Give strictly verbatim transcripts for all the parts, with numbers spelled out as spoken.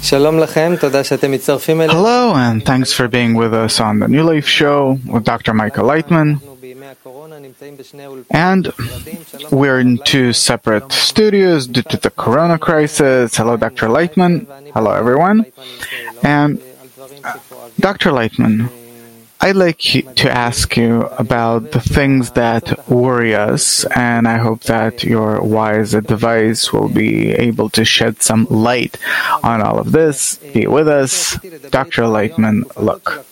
Hello, and thanks for being with us on the New Life Show with Doctor Michael Leitman. And we're in two separate studios due to the corona crisis. Hello, Doctor Leitman. Hello, everyone. And uh, Doctor Leitman, I'd like to ask you about the things that worry us, and I hope that your wise advice will be able to shed some light on all of this. Be with us. Doctor Leitman, look.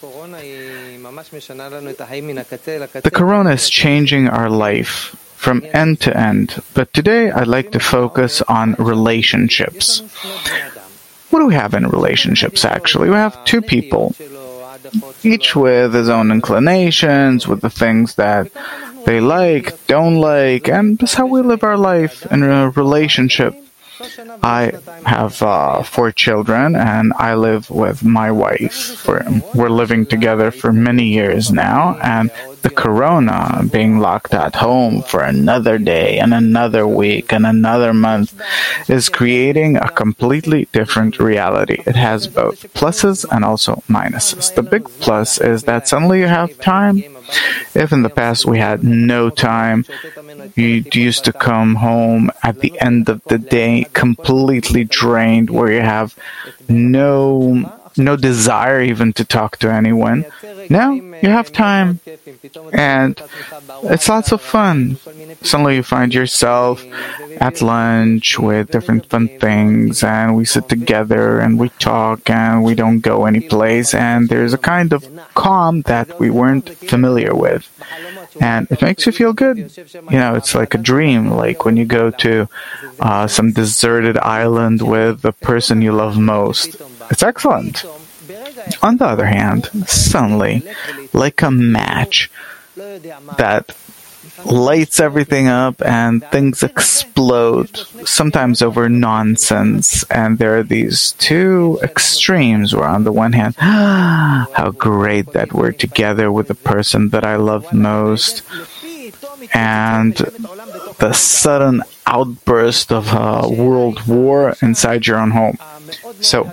The corona is changing our life from end to end, but today I'd like to focus on relationships. What do we have in relationships, actually? We have two people, each with his own inclinations, with the things that they like, don't like, and this is how we live our life in a relationship. I have uh, four children, and I live with my wife. We're, we're living together for many years now, and the corona, being locked at home for another day and another week and another month, is creating a completely different reality. It has both pluses and also minuses. The big plus is that suddenly you have time. If in the past we had no time, you used to come home at the end of the day completely drained, where you have no no desire even to talk to anyone. Now you have time, and it's lots of fun. Suddenly you find yourself at lunch with different fun things, and we sit together and we talk and we don't go anyplace, and there's a kind of calm that we weren't familiar with. And it makes you feel good. You know, it's like a dream, like when you go to uh, some deserted island with the person you love most. It's excellent. On the other hand, suddenly, like a match that lights everything up and things explode, sometimes over nonsense, and there are these two extremes where on the one hand, how great that we're together with the person that I love most, and the sudden outburst of a world war inside your own home. So,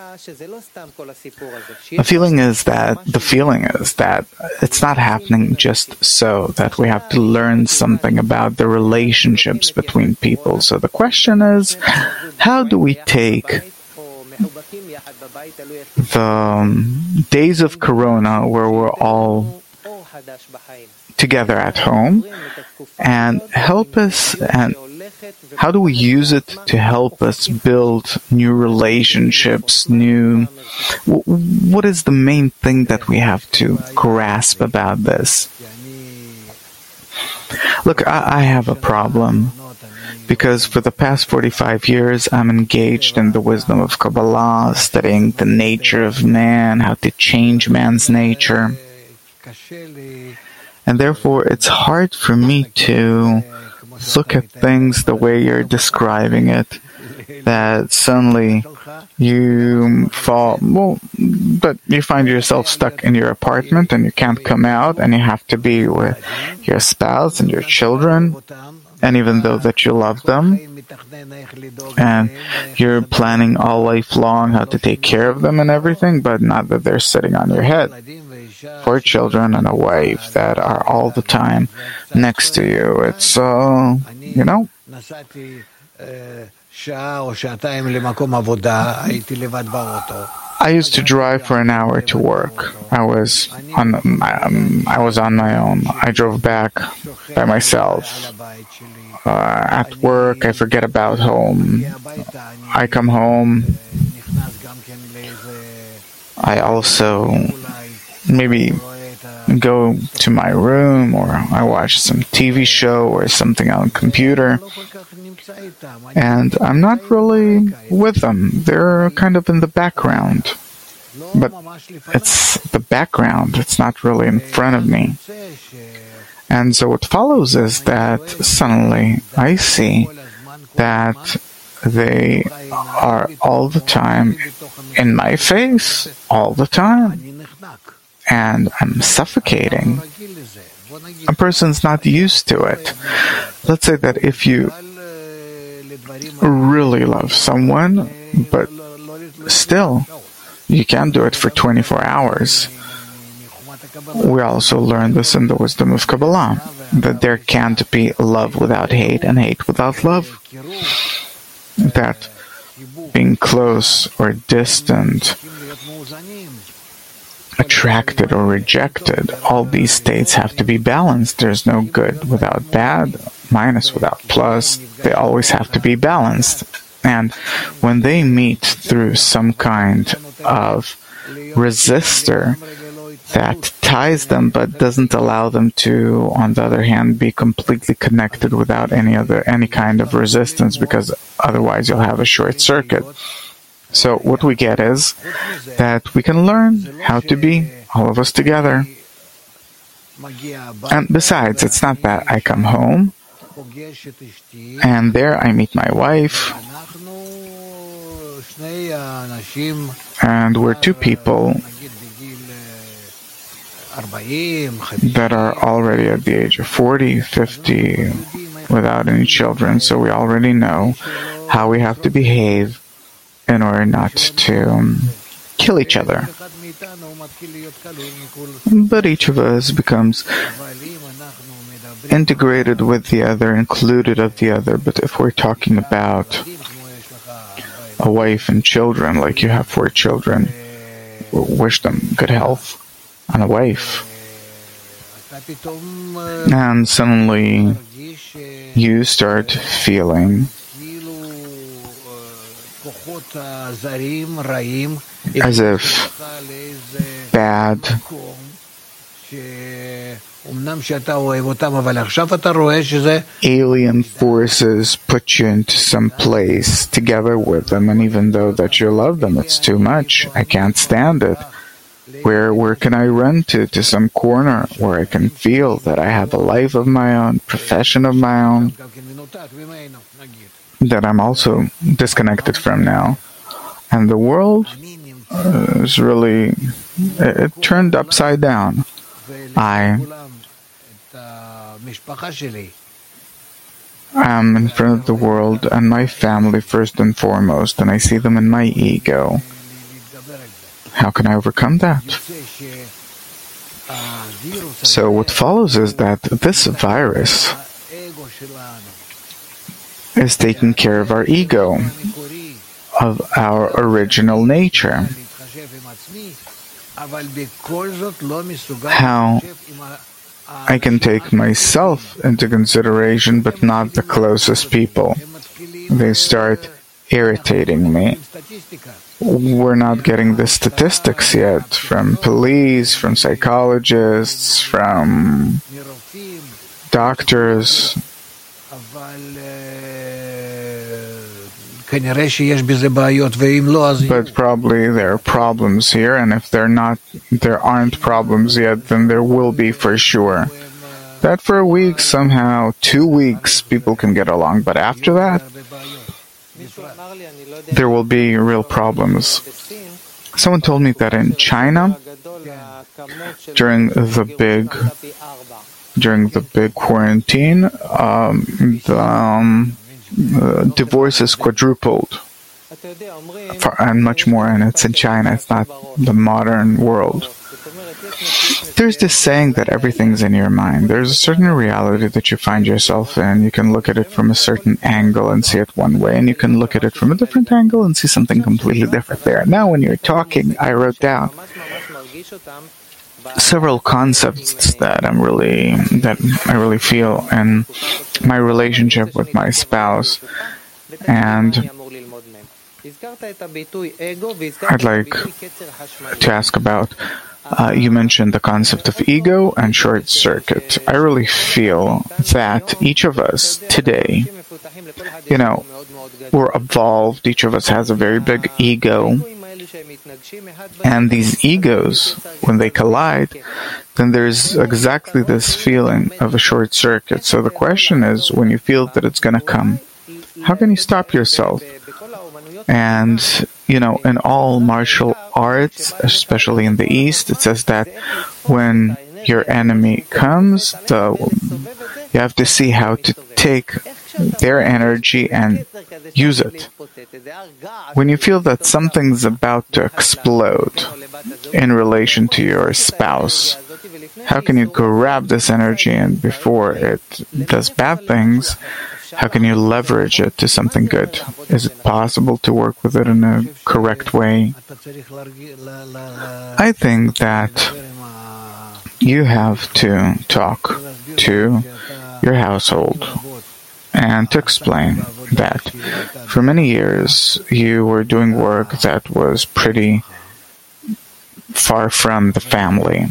the feeling is that the feeling is that it's not happening just so, that we have to learn something about the relationships between people. So the question is, how do we take the um, days of corona where we're all together at home and help us, and how do we use it to help us build new relationships, new... What is the main thing that we have to grasp about this? Look, I, I have a problem, because for the past forty-five years I'm engaged in the wisdom of Kabbalah, studying the nature of man, how to change man's nature. And therefore it's hard for me to look at things the way you're describing it, that suddenly you fall, well, but you find yourself stuck in your apartment and you can't come out, and you have to be with your spouse and your children, and even though that you love them, and you're planning all life long how to take care of them and everything, but not that they're sitting on your head. Four children and a wife that are all the time next to you. It's, uh, you know. I used to drive for an hour to work. I was on, um, I was on my own. I drove back by myself. Uh, at work, I forget about home. I come home. I also maybe go to my room, or I watch some T V show or something on the computer, and I'm not really with them. They're kind of in the background, but it's the background. It's not really in front of me. And so what follows is that suddenly I see that they are all the time in my face, all the time. And I'm suffocating. A person's not used to it. Let's say that if you really love someone, but still, you can't do it for twenty-four hours. We also learn this in the wisdom of Kabbalah, that there can't be love without hate and hate without love. That being close or distant, attracted or rejected, all these states have to be balanced. There's no good without bad, minus without plus. They always have to be balanced. And when they meet through some kind of resistor that ties them but doesn't allow them to, on the other hand, be completely connected without any other any kind of resistance, because otherwise you'll have a short circuit. So what we get is that we can learn how to be, all of us together. And besides, it's not that I come home and there I meet my wife and we're two people that are already at the age of forty, fifty, without any children, so we already know how we have to behave in order not to um, kill each other. But each of us becomes integrated with the other, included of the other. But if we're talking about a wife and children, like you have four children, wish them good health, and a wife, and suddenly you start feeling as if bad alien forces put you into some place together with them, and even though that you love them, it's too much. I can't stand it. Where where can I run to? To some corner where I can feel that I have a life of my own, profession of my own, that I'm also disconnected from now. And the world uh, is really, it, it turned upside down. I am in front of the world and my family first and foremost, and I see them in my ego. How can I overcome that? So what follows is that this virus is taking care of our ego, of our original nature. How I can take myself into consideration, but not the closest people. They start irritating me. We're not getting the statistics yet from police, from psychologists, from doctors. But probably there are problems here, and if they're not, there aren't problems yet, then there will be for sure. That for a week, somehow, two weeks, people can get along, but after that, there will be real problems. Someone told me that in China, during the big, during the big quarantine, um, the um, uh, divorces quadrupled, for, and much more. And it's in China; it's not the modern world. There's this saying that everything's in your mind. There's a certain reality that you find yourself in. You can look at it from a certain angle and see it one way, and you can look at it from a different angle and see something completely different there. Now, when you're talking, I wrote down several concepts that I'm really, that I really feel in my relationship with my spouse, and I'd like to ask about. Uh, you mentioned the concept of ego and short circuit. I really feel that each of us today, you know, we're evolved. Each of us has a very big ego. And these egos, when they collide, then there's exactly this feeling of a short circuit. So the question is, when you feel that it's going to come, how can you stop yourself? And, you know, in all martial arts, especially in the East, it says that when your enemy comes, the, you have to see how to take their energy and use it. When you feel that something's about to explode in relation to your spouse, how can you grab this energy, and before it does bad things, how can you leverage it to something good? Is it possible to work with it in a correct way? I think that you have to talk to your household and to explain that for many years you were doing work that was pretty far from the family,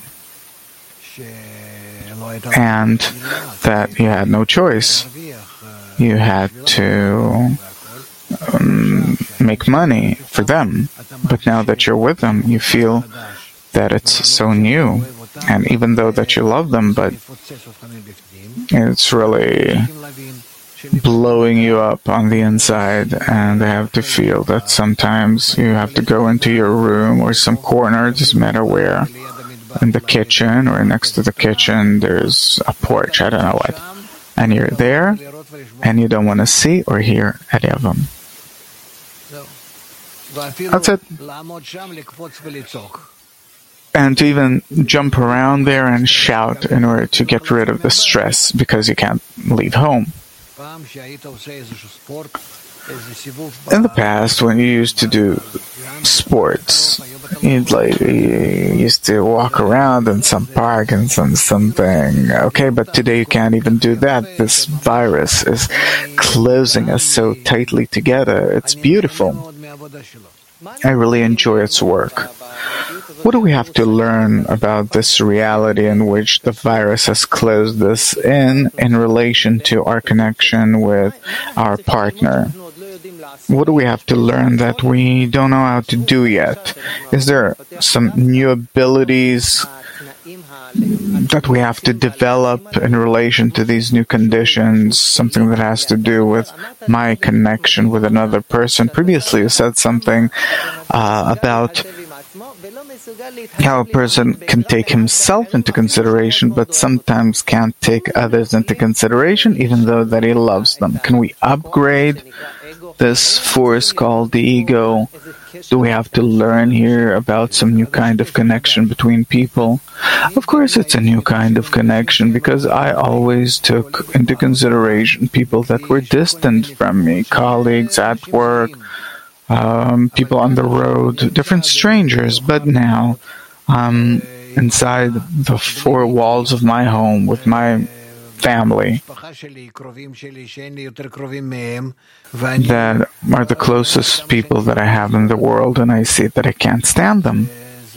and that you had no choice. You had to um, make money for them, but now that you're with them, you feel that it's so new, and even though that you love them, but it's really blowing you up on the inside, and they have to feel that sometimes you have to go into your room or some corner, it doesn't matter where, in the kitchen or next to the kitchen, there's a porch, I don't know what, and you're there, and you don't want to see or hear any of them. That's it. And to even jump around there and shout in order to get rid of the stress because you can't leave home. In the past, when you used to do sports, you'd like you used to walk around in some park and some something. Okay, but today you can't even do that. This virus is closing us so tightly together. It's beautiful. I really enjoy its work. What do we have to learn about this reality in which the virus has closed us in, in relation to our connection with our partner? What do we have to learn that we don't know how to do yet? Is there some new abilities that we have to develop in relation to these new conditions, something that has to do with my connection with another person? Previously, you said something uh, about how a person can take himself into consideration, but sometimes can't take others into consideration, even though that he loves them. Can we upgrade this force called the ego? Do we have to learn here about some new kind of connection between people? Of course it's a new kind of connection, because I always took into consideration people that were distant from me, colleagues at work, um, people on the road, different strangers. But now, um, inside the four walls of my home with my family, that are the closest people that I have in the world, and I see that I can't stand them.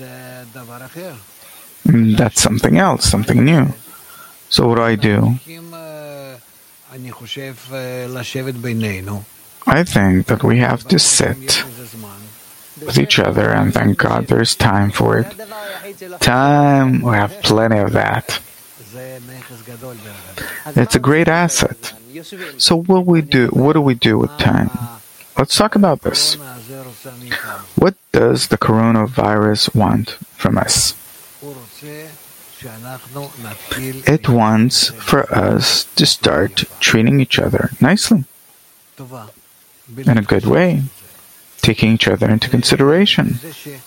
And that's something else, something new. So what do I do? I think that we have to sit with each other, and thank God there's time for it. Time, we have plenty of that. It's a great asset. So what we do? What do we do with time? Let's talk about this. What does the coronavirus want from us? It wants for us to start treating each other nicely, in a good way, taking each other into consideration.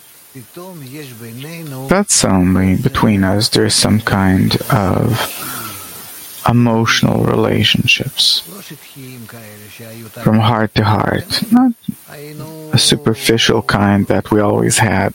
That's only between us there's some kind of emotional relationships, from heart to heart, not a superficial kind that we always had.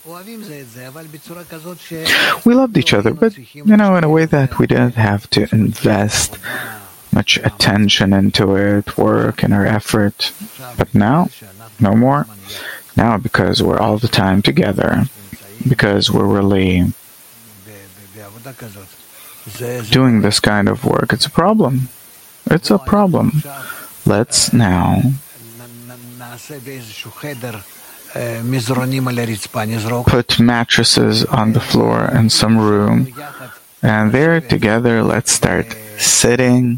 We loved each other, but, you know, in a way that we didn't have to invest much attention into it, work and our effort. But now, no more. Now, because we're all the time together, because we're really doing this kind of work, it's a problem. It's a problem. Let's now put mattresses on the floor in some room, and there together let's start sitting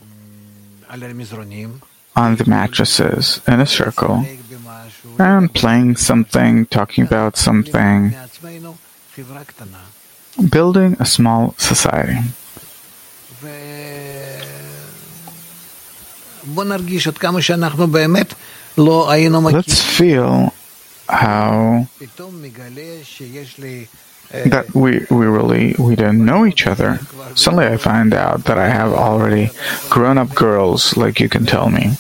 on the mattresses in a circle and playing something, talking about something, building a small society. Let's feel how that we we really we didn't know each other. Suddenly I find out that I have already grown-up girls, like you can tell me,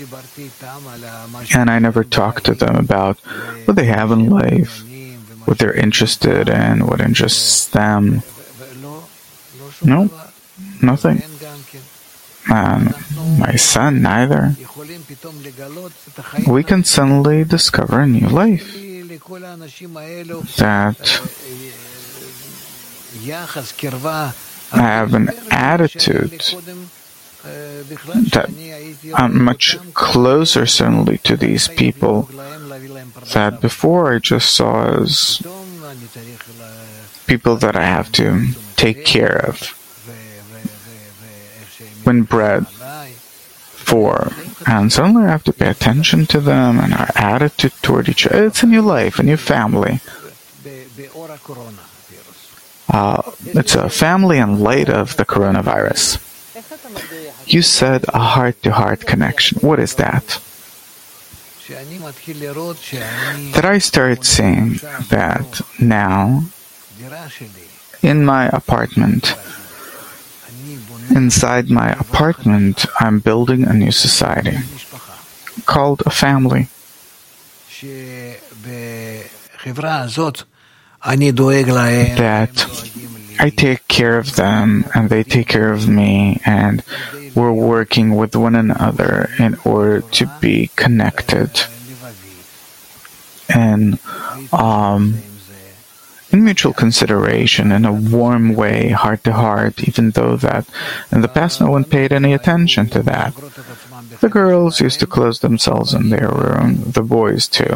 and I never talk to them about what they have in life, what they're interested in, what interests them. No, nothing. And my son neither. We can suddenly discover a new life that I have an attitude that I'm much closer suddenly to these people that before I just saw as people that I have to take care of, win bread for, and suddenly I have to pay attention to them and our attitude toward each other. It's a new life, a new family. Uh, it's a family in light of the coronavirus. You said a heart-to-heart connection. What is that? That I started seeing that now in my apartment, inside my apartment, I'm building a new society called a family. That I take care of them and they take care of me, and we're working with one another in order to be connected and um, in mutual consideration, in a warm way, heart to heart, even though that in the past no one paid any attention to that. The girls used to close themselves in their room, the boys too.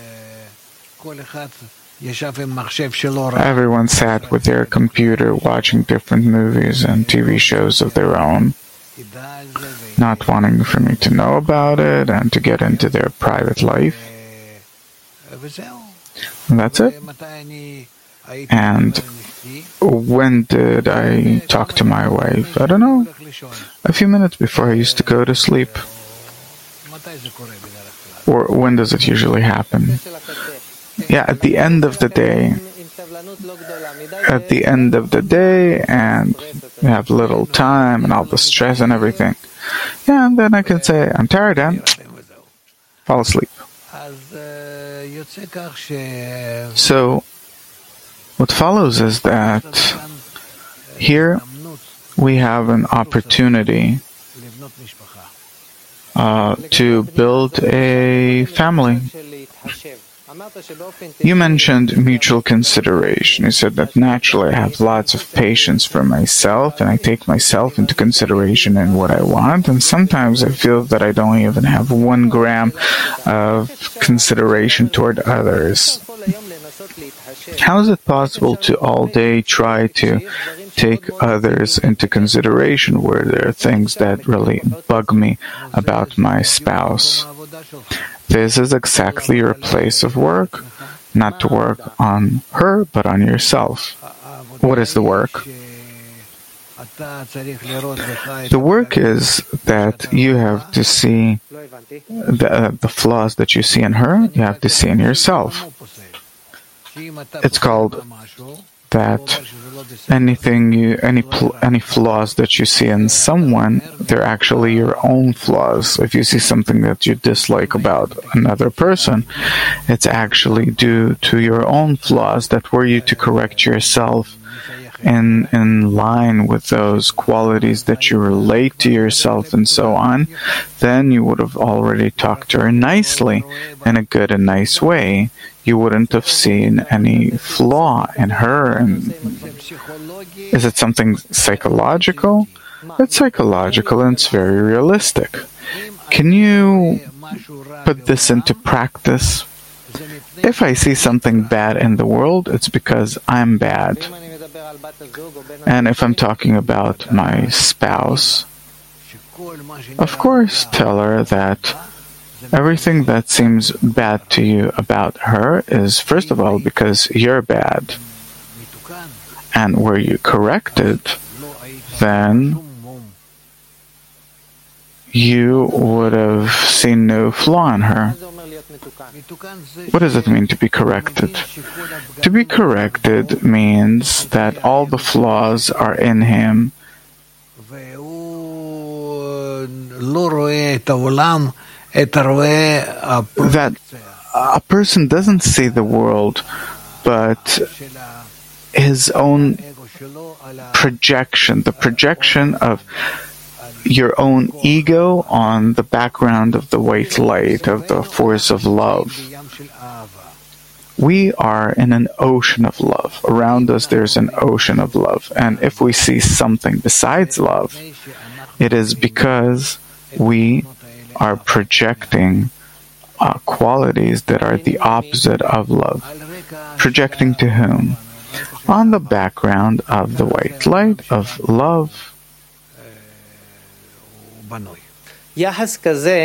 Everyone sat with their computer watching different movies and T V shows of their own, not wanting for me to know about it and to get into their private life. And that's it. And when did I talk to my wife? I don't know. A few minutes before I used to go to sleep. Or when does it usually happen? Yeah, at the end of the day. At the end of the day, and we have little time and all the stress and everything. Yeah, and then I can say, I'm tired and fall asleep. So, what follows is that here we have an opportunity uh, to build a family. You mentioned mutual consideration. You said that naturally I have lots of patience for myself and I take myself into consideration in what I want, and sometimes I feel that I don't even have one gram of consideration toward others. How is it possible to all day try to take others into consideration where there are things that really bug me about my spouse? This is exactly your place of work, not to work on her, but on yourself. What is the work? The work is that you have to see the, uh, the flaws that you see in her, you have to see in yourself. It's called that anything you, any pl- any flaws that you see in someone, they're actually your own flaws. If you see something that you dislike about another person, it's actually due to your own flaws that were you to correct yourself in in line with those qualities that you relate to yourself and so on. Then you would have already talked to her nicely in a good and nice way. You wouldn't have seen any flaw in her. And is it something psychological? It's psychological and it's very realistic. Can you put this into practice? If I see something bad in the world, it's because I'm bad. And if I'm talking about my spouse, of course, tell her that everything that seems bad to you about her is, first of all, because you're bad. And were you corrected, then you would have seen no flaw in her. What does it mean to be corrected? To be corrected means that all the flaws are in him, that a person doesn't see the world, but his own projection, the projection of your own ego on the background of the white light, of the force of love. We are in an ocean of love. Around us there's an ocean of love. And if we see something besides love, it is because we are projecting uh, qualities that are the opposite of love. Projecting to whom? On the background of the white light, of love. This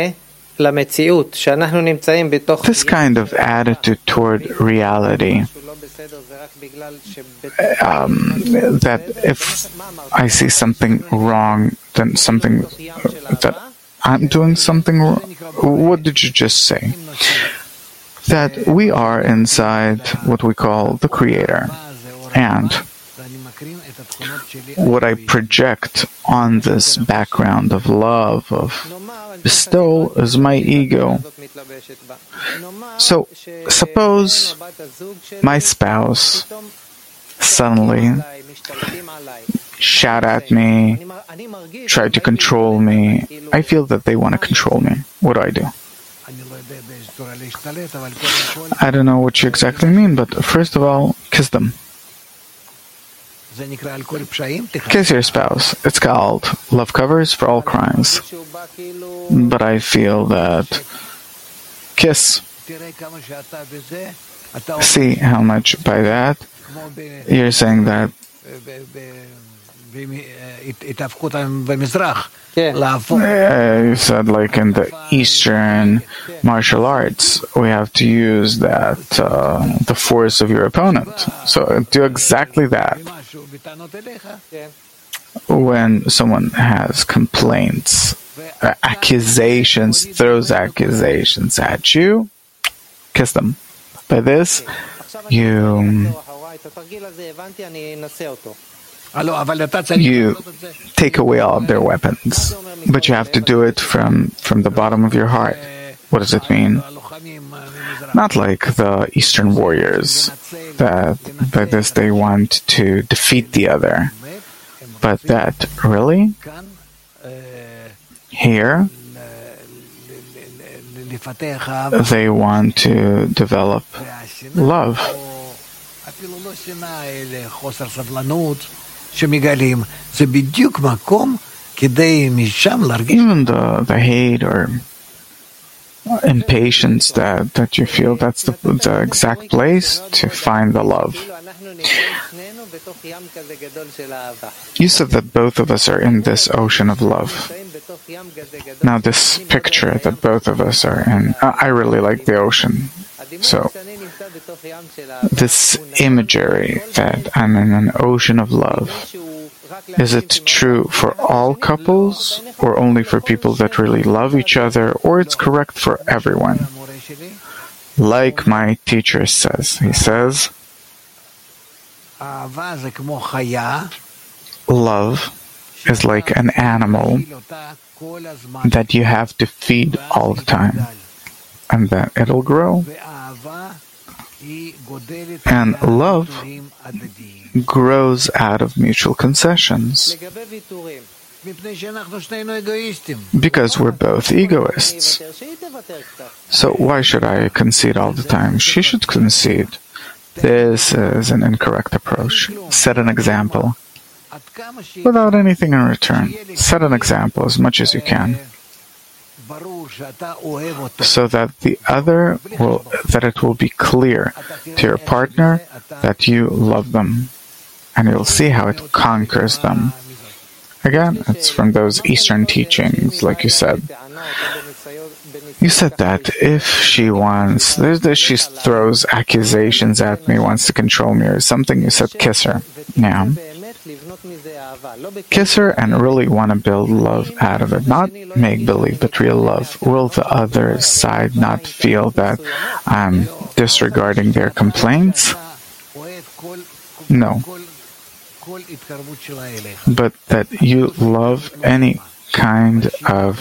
kind of attitude toward reality, um, that if I see something wrong, then something that I'm doing something wrong. What did you just say? That we are inside what we call the Creator, and what I project on this background of love, of bestowal, is my ego. So, suppose my spouse suddenly shout at me, try to control me. I feel that they want to control me. What do I do? I don't know what you exactly mean, but first of all, kiss them. Kiss your spouse. It's called love covers for all crimes. But I feel that kiss. See how much by that you're saying that uh, you said like in the Eastern martial arts, we have to use that, uh, the force of your opponent. So do exactly that. When someone has complaints, uh, accusations, throws accusations at you, kiss them. By this, you you take away all of their weapons, but you have to do it from, from the bottom of your heart. What does it mean? Not like the Eastern warriors, that by this they want to defeat the other, but that really, here, they want to develop love. Even the, the hate or impatience that, that you feel, that's the, the exact place to find the love. You said that both of us are in this ocean of love. Now this picture that both of us are in, I really like the ocean. So, this imagery that I'm in an ocean of love, is it true for all couples, or only for people that really love each other, or it's correct for everyone? Like my teacher says, he says, love is like an animal that you have to feed all the time, and that it'll grow. And love grows out of mutual concessions, because we're both egoists. So why should I concede all the time? She should concede. This is an incorrect approach. Set an example without anything in return. Set an example as much as you can, so that the other will, that it will be clear to your partner that you love them, and you'll see how it conquers them. Again, it's from those Eastern teachings, like you said. You said that if she wants, that she throws accusations at me, wants to control me or something, you said kiss her. Now, Kiss her and really want to build love out of it, not make-believe, but real love. Will the other side not feel that I'm disregarding their complaints? No. But that you love any kind of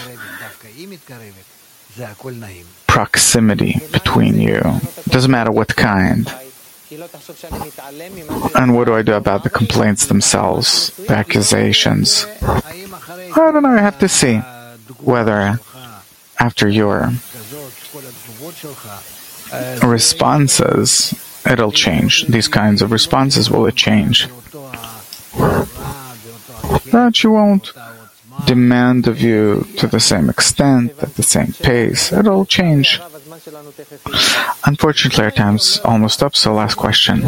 proximity between you. Doesn't matter what kind. And what do I do about the complaints themselves, the accusations? I don't know, I have to see whether after your responses it'll change. These kinds of responses, will it change? That she won't demand of you to the same extent, at the same pace. It'll change. Unfortunately, our time's almost up, so last question.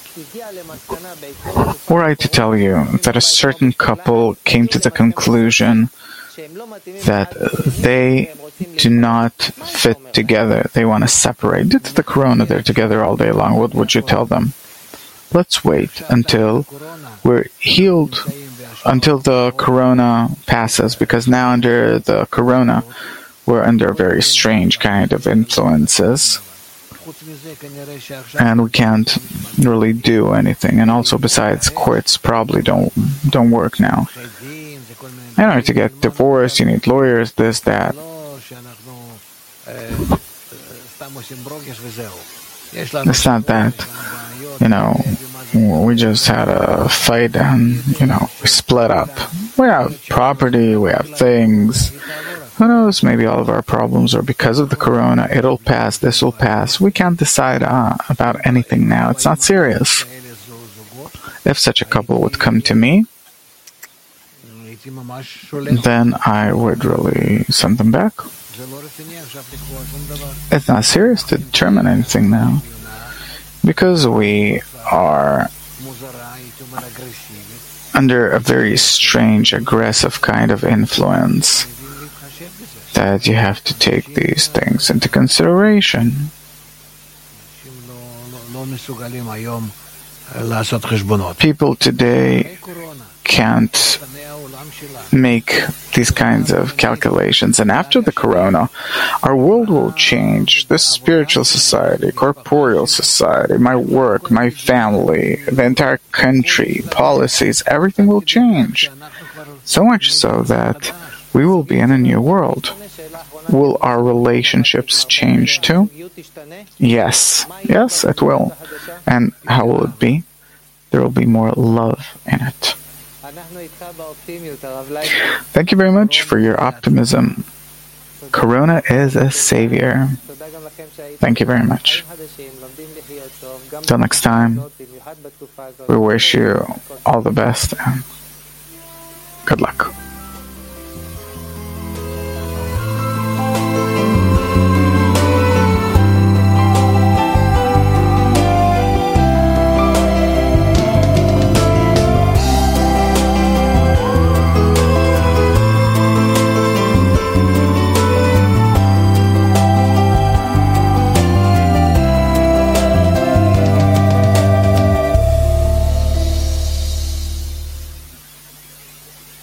Were I to tell you that a certain couple came to the conclusion that they do not fit together, they want to separate. Due to the corona, they're together all day long, what would you tell them? Let's wait until we're healed, until the corona passes, because now under the corona, we're under very strange kind of influences, and we can't really do anything. And also, besides, courts probably don't don't work now. In order to get divorced, you need lawyers, this, that. It's not that, you know, we just had a fight and, you know, we split up. We have property, we have things. Who knows, maybe all of our problems are because of the corona. It'll pass, this will pass. We can't decide uh, about anything now. It's not serious. If such a couple would come to me, then I would really send them back. It's not serious to determine anything now, because we are under a very strange, aggressive kind of influence, that you have to take these things into consideration. People today can't make these kinds of calculations, and after the corona, our world will change. This spiritual society, corporeal society, my work, my family, the entire country, policies, everything will change. So much so that we will be in a new world. Will our relationships change too? Yes. Yes, it will. And how will it be? There will be more love in it. Thank you very much for your optimism. Corona is a savior. Thank you very much. Till next time, we wish you all the best and good luck.